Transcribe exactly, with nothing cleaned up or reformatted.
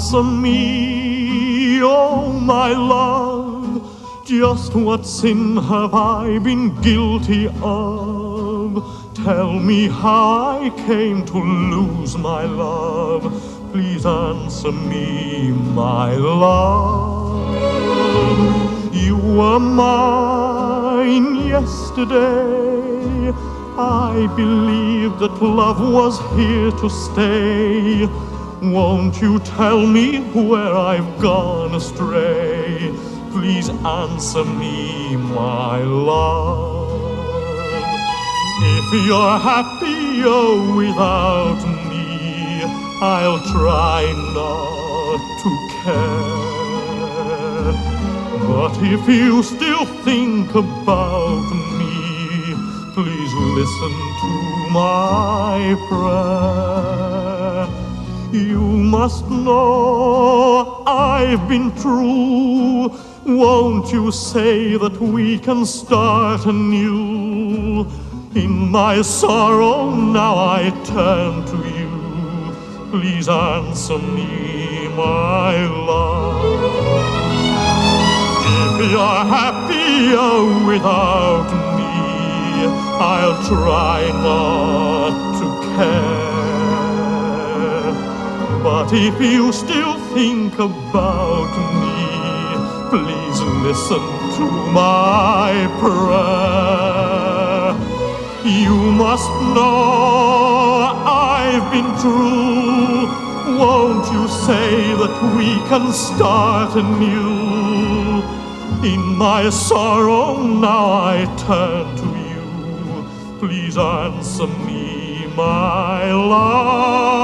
answer me, oh my love, just what sin have I been guilty of? Tell me how I came to lose my love. Please answer me, my love. You were mine yesterday. I believed that love was here to stay. Won't you tell me where I've gone astray? Please answer me, my love. If you're happy, oh, without me, I'll try not to care. But if you still think about me, please listen to my prayer. You must know I've been true. Won't you say that we can start anew? In my sorrow now I turn to you. Please answer me, my love. If you're happy, oh, without me, I'll try not to care. But if you still think about me, please listen to my prayer. You must know I've been true. Won't you say that we can start anew? In my sorrow now I turn to you. Please answer me, my love.